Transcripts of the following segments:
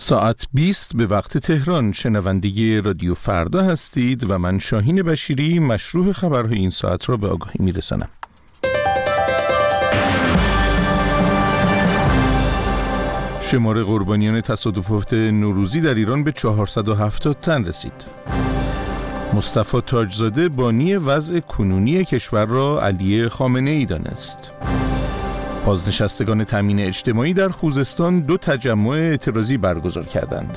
ساعت 20 به وقت تهران. شنونده رادیو فردا هستید و من شاهین بشیری مشروع خبرهای این ساعت را به آگاهی میرسانم. شمار قربانیان تصادفات نوروزی در ایران به 470 تن رسید. مصطفی تاجزاده بانی وضع کنونی کشور را علی خامنه‌ای دانست. بازنشستگان تامین اجتماعی در خوزستان 2 تجمع اعتراضی برگزار کردند.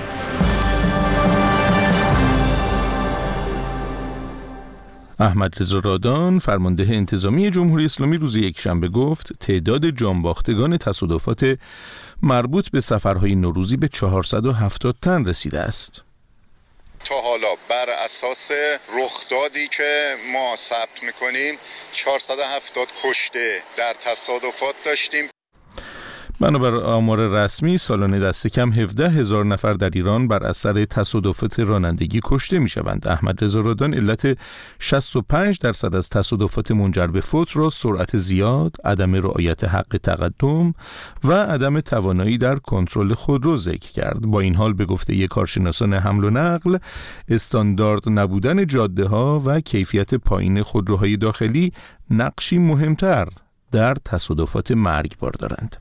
احمد رضا رادان فرمانده انتظامی جمهوری اسلامی روز یکشنبه گفت تعداد جانباختگان تصادفات مربوط به سفرهای نوروزی به 470 تن رسیده است. تا حالا بر اساس رخدادی که ما ثبت میکنیم 470 کشته در تصادفات داشتیم. بنابر آمار رسمی سالانه دست کم 17,000 نفر در ایران بر اثر تصادفات رانندگی کشته می شوند. احمد رضا رادان علت 65% از تصادفات منجر به فوت را سرعت زیاد، عدم رعایت حق تقدم و عدم توانایی در کنترل خودرو ذکر کرد. با این حال به گفته کارشناسان حمل و نقل، استاندارد نبودن جاده ها و کیفیت پایین خودروهای داخلی نقشی مهمتر در تصادفات مرگبار دارند.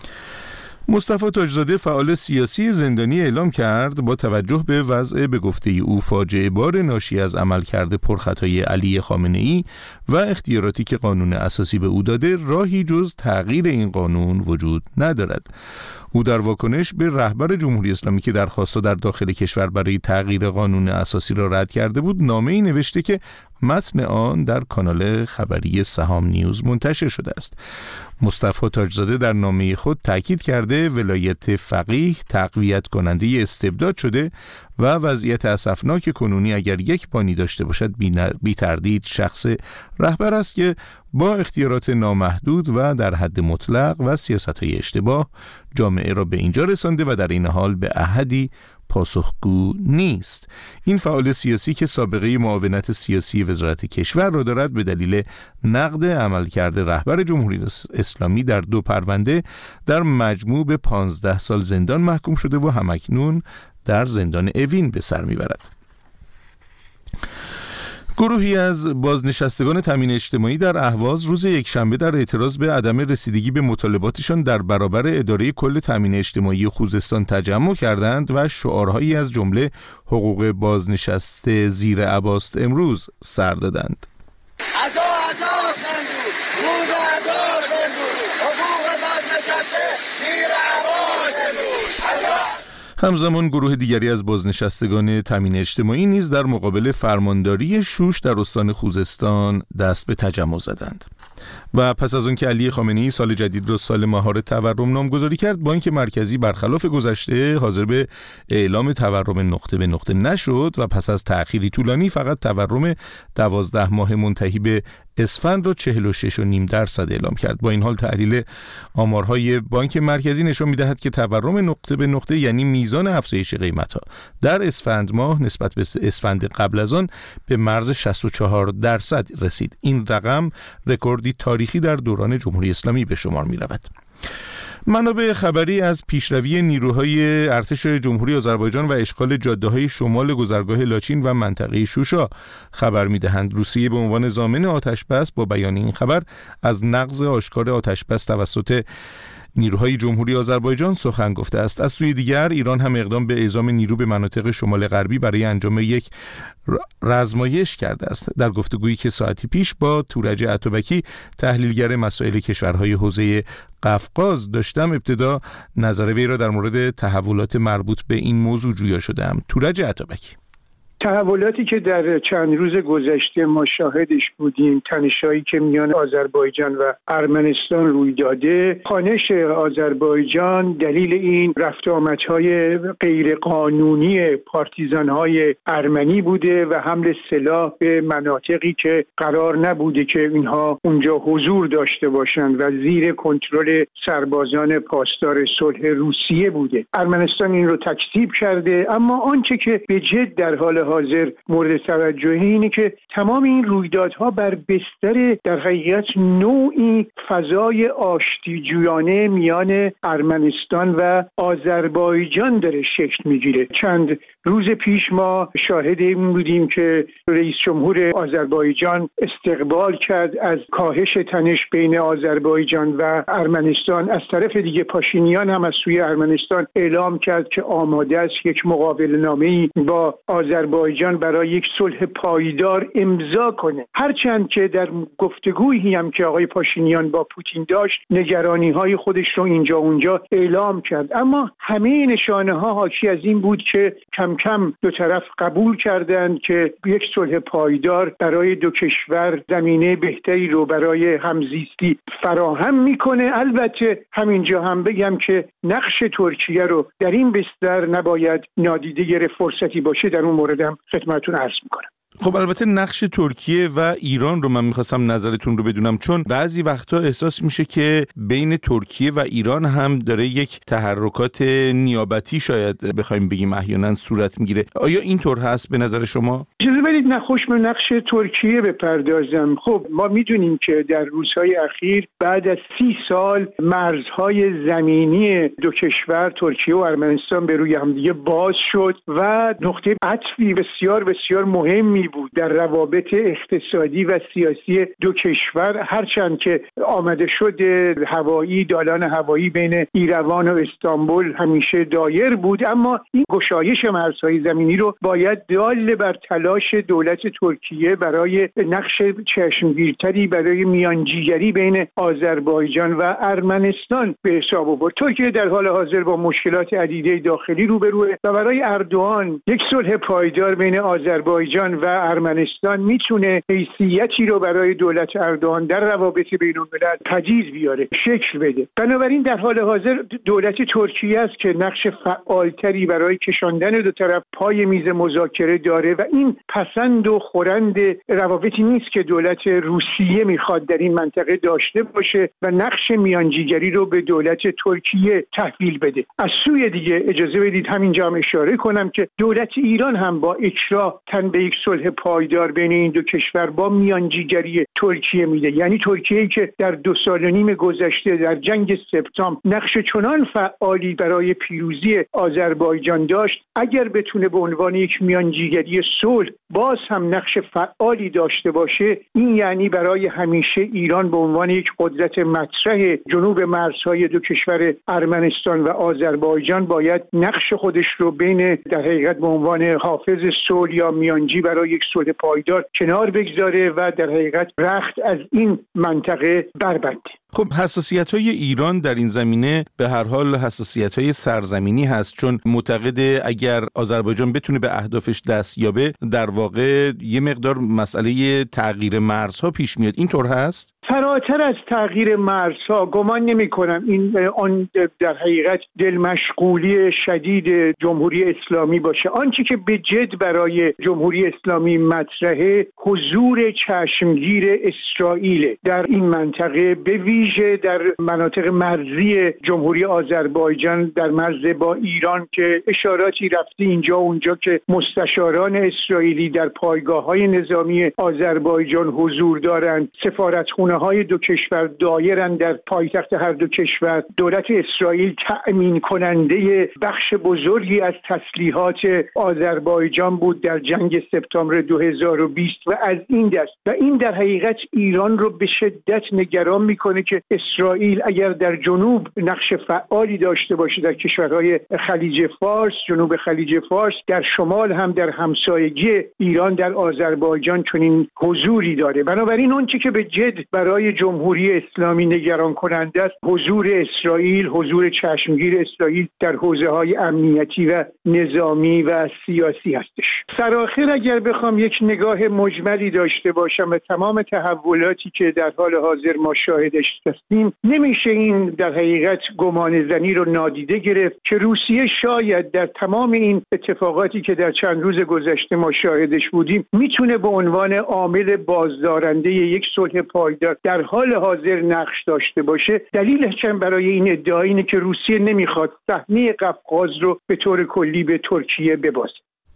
مصطفی تاجزاده فعال سیاسی زندانی اعلام کرد با توجه به وضع به گفته او فاجعه بار ناشی از عملکرد پرخطای علی خامنه‌ای و اختیاراتی که قانون اساسی به او داده راهی جز تغییر این قانون وجود ندارد. او در واکنش به رهبر جمهوری اسلامی که درخواست در داخل کشور برای تغییر قانون اساسی را رد کرده بود نامه‌ای نوشته که متن آن در کانال خبری سهام نیوز منتشر شده است. مصطفی تاجزاده در نامه خود تاکید کرده ولایت فقیه تقویت کننده استبداد شده و وضعیت اسفناک کنونی اگر یک بانی داشته باشد بی تردید شخص رهبر است که با اختیارات نامحدود و در حد مطلق و سیاست‌های اشتباه جامعه را به اینجا رسانده و در این حال به احدی پاسخگو نیست. این فعال سیاسی که سابقه معاونت سیاسی وزارت کشور را دارد به دلیل نقد عملکرد رهبر جمهوری اسلامی در 2 پرونده در مجموع به 15 سال زندان محکوم شده و همکنون در زندان اوین به سر میبرد. گروهی از بازنشستگان تامین اجتماعی در اهواز روز یکشنبه در اعتراض به عدم رسیدگی به مطالباتشان در برابر اداره کل تامین اجتماعی خوزستان تجمع کردند و شعارهایی از جمله حقوق بازنشسته زیر اباست امروز سر دادند. همزمان گروه دیگری از بازنشستگان تامین اجتماعی نیز در مقابل فرمانداری شوش در استان خوزستان دست به تجمع زدند. و پس از آن که علی خامنه‌ای سال جدید را سال مهار تورم نامگذاری کرد، بانک مرکزی برخلاف گذشته حاضر به اعلام تورم نقطه به نقطه نشد و پس از تأخیری طولانی فقط تورم 12 ماه منتهی به اسفند را 46.5% اعلام کرد. با این حال تحلیل آمارهای بانک مرکزی نشان می‌دهد که تورم نقطه به نقطه یعنی میزان افزایش قیمت‌ها در اسفند ماه نسبت به اسفند قبل از آن به مرز 64% رسید. این رقم رکوردی تاریخی در دوران جمهوری اسلامی به شمار می‌رود. منابع خبری از پیشروی نیروهای ارتش جمهوری آذربایجان و اشغال جاده‌های شمال گذرگاه لاچین و منطقه شوشا خبر می‌دهند. روسیه به عنوان ضامن آتش‌بس با بیان این خبر از نقض آشکار آتش‌بس توسط نیروهای جمهوری آذربایجان سخن گفته است. از سوی دیگر ایران هم اقدام به اعزام نیرو به مناطق شمال غربی برای انجام یک رزمایش کرده است. در گفتگویی که ساعتی پیش با تورج اتابکی تحلیلگر مسائل کشورهای حوزه قفقاز داشتم، ابتدا نظر وی را در مورد تحولات مربوط به این موضوع جویا شدم. تورج اتابکی: تحولاتی که در چند روز گذشته ما شاهدش بودیم، تنش‌هایی که میان آذربایجان و ارمنستان روی داده، خانش آذربایجان دلیل این رفت آمدهای غیرقانونی پارتیزان‌های ارمنی بوده و حمل سلاح به مناطقی که قرار نبوده که اینها اونجا حضور داشته باشند و زیر کنترل سربازان پاسدار صلح روسیه بوده. ارمنستان این رو تکذیب کرده، اما آنچه که به جد در حال حاضر مورد توجهه اینه که تمام این رویدادها بر بستر در حقیقت نوعی فضای آشتیجویانه میان ارمنستان و آذربایجان داره شکل میگیره. چند روز پیش ما شاهد این بودیم که رئیس جمهور آذربایجان استقبال کرد از کاهش تنش بین آذربایجان و ارمنستان. از طرف دیگه پاشینیان هم از سوی ارمنستان اعلام کرد که آماده است یک مقابله‌نامه‌ای با آذربایجان برای یک صلح پایدار امضا کنه. هرچند که در گفتگویی هم که آقای پاشینیان با پوتین داشت نگرانی‌های خودش رو اینجا اونجا اعلام کرد، اما همه نشانه‌ها حاکی از این بود که کم کم دو طرف قبول کردند که یک صلح پایدار برای دو کشور زمینه بهتری رو برای همزیستی فراهم میکنه. البته همینجا هم بگم که نقش ترکیه رو در این بستر نباید نادیده گرفت، فرصتی باشه در اون موردم خدمتتون عرض میکنم. خب البته نقش ترکیه و ایران رو من میخواستم نظرتون رو بدونم، چون بعضی وقتا احساس میشه که بین ترکیه و ایران هم داره یک تحرکات نیابتی شاید بخوایم بگیم احیانا صورت میگیره. آیا اینطور هست به نظر شما؟ اجازه بدید نخوش به نقش ترکیه بپردازم. خب ما میدونیم که در روزهای اخیر بعد از 30 سال مرزهای زمینی دو کشور ترکیه و ارمنستان به روی همدیگه باز شد و نقطه عطفی بسیار بسیار مهمی بود در روابط اقتصادی و سیاسی دو کشور. هرچند که آمده شد هوایی، دالان هوایی بین ایروان و استانبول همیشه دایر بود، اما این گشایش مرزهای زمینی رو باید دال بر تلاش دولت ترکیه برای نقش چشمگیرتری برای میانجیگری بین آذربایجان و ارمنستان به حساب آورد. ترکیه در حال حاضر با مشکلات عدیده داخلی روبروه و برای اردوغان یک صلح پایدار بین آذربایجان و ارمنستان میتونه حیثیتی رو برای دولت اردوغان در روابط بین‌الملل پدید بیاره، شکل بده. بنابراین در حال حاضر دولت ترکیه است که نقش فعالتری برای کشاندن دو طرف پای میز مذاکره داره و این پسند و خورند روابطی نیست که دولت روسیه میخواد در این منطقه داشته باشه و نقش میانجیگری رو به دولت ترکیه تحویل بده. از سوی دیگه اجازه بدید همینجا هم اشاره کنم که دولت ایران هم با اکراه تن به یک صلح پایدار بین این دو کشور با میانجیگری ترکیه میده. یعنی ترکیه‌ای که در 2 سال و نیم گذشته در جنگ سپتامبر نقش چنان فعالی برای پیروزی آذربایجان داشت، اگر بتونه به عنوان یک میانجیگری صلح باز هم نقش فعالی داشته باشه، این یعنی برای همیشه ایران به عنوان یک قدرت مطرح جنوب مرزهای دو کشور ارمنستان و آذربایجان باید نقش خودش رو بین در حقیقت به عنوان حافظ صلح یا میانجی برای یک صلح پایدار کنار بگذاره و در حقیقت رخت از این منطقه بربنده. خب حساسیت‌های ایران در این زمینه به هر حال حساسیت‌های سرزمینی هست، چون معتقده اگر آذربایجان بتونه به اهدافش دست یابه در واقع یه مقدار مسئله تغییر مرزها پیش میاد. اینطور هست؟ فراتر از تغییر مرزها گمان نمی کنم این آن در حقیقت دلمشغولی شدید جمهوری اسلامی باشه. آنچه که به جد برای جمهوری اسلامی مطرحه حضور چشمگیر اسرائیل در این منطقه، به ویژه در مناطق مرزی جمهوری آذربایجان در مرز با ایران که اشاراتی رفته اینجا اونجا که مستشاران اسرائیلی در پایگاه‌های نظامی آذربایجان حضور دارند، سفارتخانه‌های دو کشور دایرند در پایتخت هر دو کشور. دولت اسرائیل تأمین کننده بخش بزرگی از تسلیحات آذربایجان بود در جنگ سپتامبر 2020 و از این دست و این در حقیقت ایران رو به شدت نگران میکنه که اسرائیل اگر در جنوب نقش فعالی داشته باشه در کشورهای خلیج فارس، جنوب خلیج فارس، در شمال هم در همسایگی ایران در آذربایجان چنین حضوری داره. بنابراین اون چیزی که به جد برای جمهوری اسلامی نگران کننده است حضور اسرائیل، حضور چشمگیر اسرائیل در حوزه‌های امنیتی و نظامی و سیاسی هستش. سرآخر اگر بخوام یک نگاه مجملی داشته باشم به تمام تحولاتی که در حال حاضر ما شاهدش هستیم، نمیشه این در حقیقت گمان زنی رو نادیده گرفت که روسیه شاید در تمام این اتفاقاتی که در چند روز گذشته ما شاهدش بودیم میتونه به عنوان عامل بازدارنده یک صلح پایدار در حال حاضر نقش داشته باشه. دلیلش هم برای این ادعا اینه که روسیه نمیخواد صحنه قفقاز رو به طور کلی به ترکیه ببازه.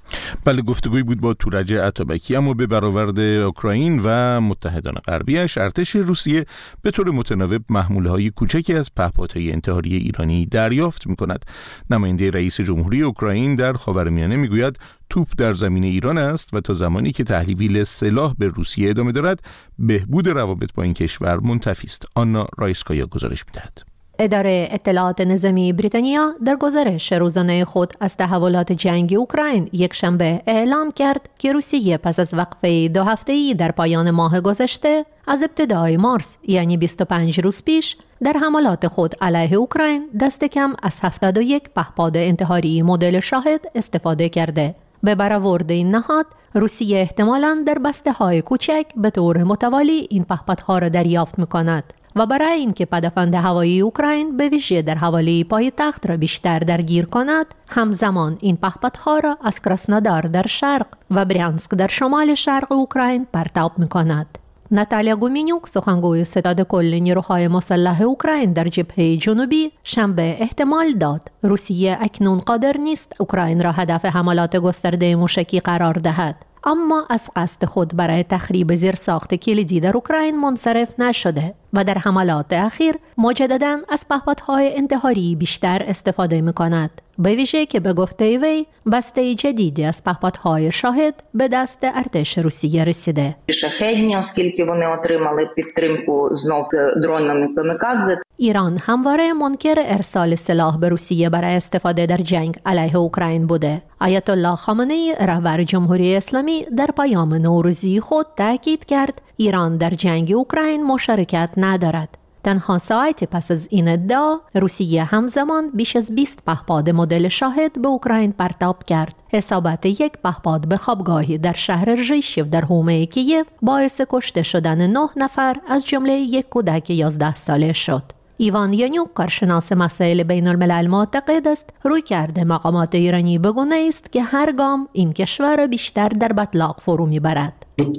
بله، گفتگوی بود با تورج عطابکی. اما به برآورد اوکراین و متحدان غربیش، ارتش روسیه به طور متناوب محموله‌های کوچکی از پهپادهای انتحاری ایرانی دریافت می‌کند. نماینده رئیس جمهوری اوکراین در خاورمیانه میگوید توپ در زمین ایران است و تا زمانی که تحویل سلاح به روسیه ادامه دارد، بهبود روابط با این کشور منتفی است. آنا رایسکایا گزارش می‌دهد. اداره اطلاعات نظامی بریتانیا در گزارش روزانه خود از تحولات جنگی اوکراین یکشنبه اعلام کرد که روسیه پس از وقفه 2 هفته‌ای در پایان ماه گذشته از ابتدای مارس، یعنی 25 روز پیش، در حملات خود علیه اوکراین دست کم از 71 پهپاد انتحاری مدل شاهد استفاده کرده. به برآورد این نهاد، روسیه احتمالاً در بسته‌های کوچک به طور متوالی این پهپادها را دریافت می‌کند و برای اینکه پدافند هوایی اوکراین به ویژه در حوالی پایتخت را بیشتر درگیر کند، همزمان این پهپادها را از کراسنودار در شرق و برянسک در شمال شرق اوکراین پرتاب می‌کند. ناتالیا گومینیوک، سخنگوی ستاد کل نیروهای مسلح اوکراین در جبهه جنوبی، شنبه احتمال داد روسیه اکنون قادر نیست اوکراین را هدف حملات گسترده موشکی قرار دهد، اما از قصد خود برای تخریب زیرساخت کلیدی در اوکراین منصرف نشده و در حملات اخیر مجدداً از پهپادهای انتحاری بیشتر استفاده می‌کند. به ویژه که به گفته وی بسته جدیدی از پهپادهای شاهد به دست ارتش روسیه رسیده. شахедні, оскільки вони отримали підтримку знов з дронами камікадзе. ایران همواره منکر ارسال سلاح به روسیه برای استفاده در جنگ علیه اوکراین بوده. آیت الله خامنه‌ای، رهبر جمهوری اسلامی، در پیام نوروزی خود تاکید کرد ایران در جنگ اوکراین مشارکت ندارد. تنها ساعتی پس از این ادعا، روسیه همزمان بیش از 20 پهپاد مدل شاهد به اوکراین پرتاب کرد. اصابت یک پهپاد به خوابگاهی در شهر ژیشیو در حومه کییف باعث کشته شدن 9 نفر از جمله یک کودک 11 ساله شد. ایوان یانیوک، کارشناس مسائل بین الملل، معتقد است رویکرد مقامات ایرانی بگونه است که هر گام این کشور را بیشتر در بطلاق فرو میبرد.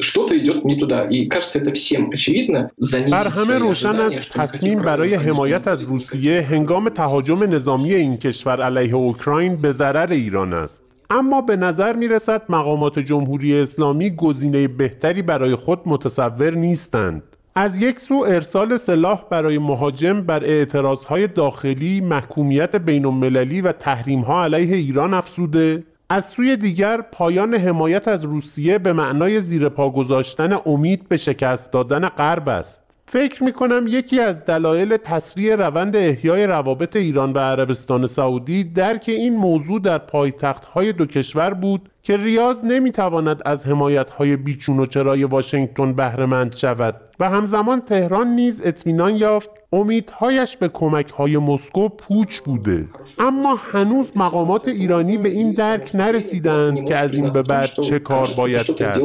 بر همه روشن است تصمیم برای حمایت از روسیه هنگام تهاجم نظامی این کشور علیه اوکراین به ضرر ایران است. اما به نظر می رسد مقامات جمهوری اسلامی گزینه بهتری برای خود متصور نیستند. از یک سو ارسال سلاح برای مهاجم بر اعتراضهای داخلی، محکومیت بین‌المللی و تحریم‌ها علیه ایران افزوده، از سوی دیگر پایان حمایت از روسیه به معنای زیر پا گذاشتن امید به شکست دادن غرب است. فکر می‌کنم یکی از دلایل تسریع روند احیای روابط ایران و عربستان سعودی درک این موضوع در پایتخت‌های دو کشور بود که ریاض نمی‌تواند از حمایت‌های بیچون و چرای واشنگتن بهره‌مند شود و همزمان تهران نیز اطمینان یافت امیدهایش به کمک‌های مسکو پوچ بوده. اما هنوز مقامات ایرانی به این درک نرسیدند که از این به بعد چه کار باید کرد.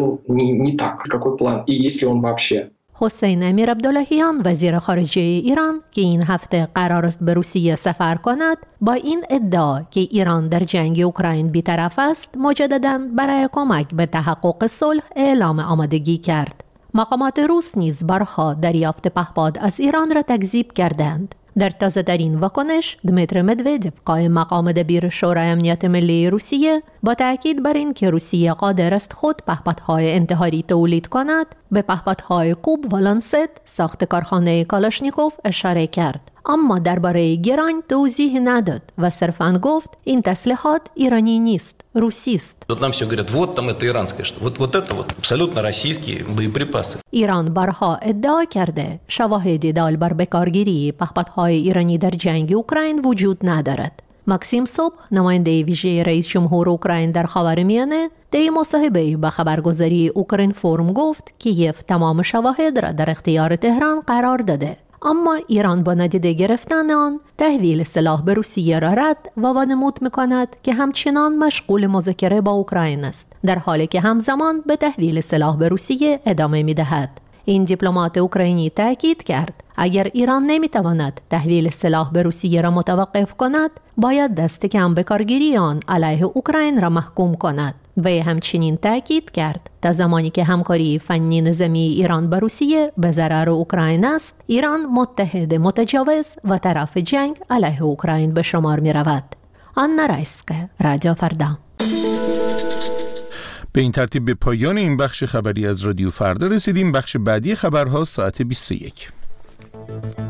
حسین امیر عبداللهیان، وزیر خارجه ایران که این هفته قرار است به روسیه سفر کند، با این ادعا که ایران در جنگ اوکراین بی‌طرف است، مجدداً برای کمک به تحقق صلح اعلام آمادگی کرد. مقامات روس نیز بارها دریافت پهپاد از ایران را تکذیب کردند. در تازه‌ترین واکنش، دمیتر مدودیف، قائم مقام دبیر شورای امنیت ملی روسیه، با تاکید بر این که روسیه قادر است خود پهپادهای انتحاری تولید کند، به پهپادهای کوب و لانست ساخت کارخانه کالاشنیکوف اشاره کرد. اما درباره گران توضیح نداد و صرفاً گفت این تسلیحات ایرانی نیست، روسی است. ایران بارها ادعا کرده شواهدی دال بر بکارگیری پهپادهای ایرانی در جنگ اوکراین وجود ندارد. ماکسیم صبح، نماینده ویژه رئیس جمهور اوکراین در خاورمیانه، در مصاحبه با خبرگزاری اوکراین فورم گفت کیف تمام شواهد را در اختیار تهران قرار داده. اما ایران با نادیده گرفتن آن تحویل سلاح به روسیه را رد و وانمود می‌کند که همچنان مشغول مذاکره با اوکراین است، در حالی که همزمان به تحویل سلاح به روسیه ادامه می‌دهد. این دیپلمات اوکراینی تاکید کرد اگر ایران نمی‌تواند تحویل سلاح به روسیه را متوقف کند، باید دست کم به کارگیری آن علیه اوکراین را محکوم کند. و همچنین تاکید کرد تا زمانی که همکاری فنی نظامی ایران با روسیه به ضرر اوکراین است، ایران متحد متجاوز و طرف جنگ علیه اوکراین به شمار می رود. آنا رایسکایا، رادیو فردا. به این ترتیب به پایان این بخش خبری از رادیو فردا رسیدیم. بخش بعدی خبرها ساعت 21.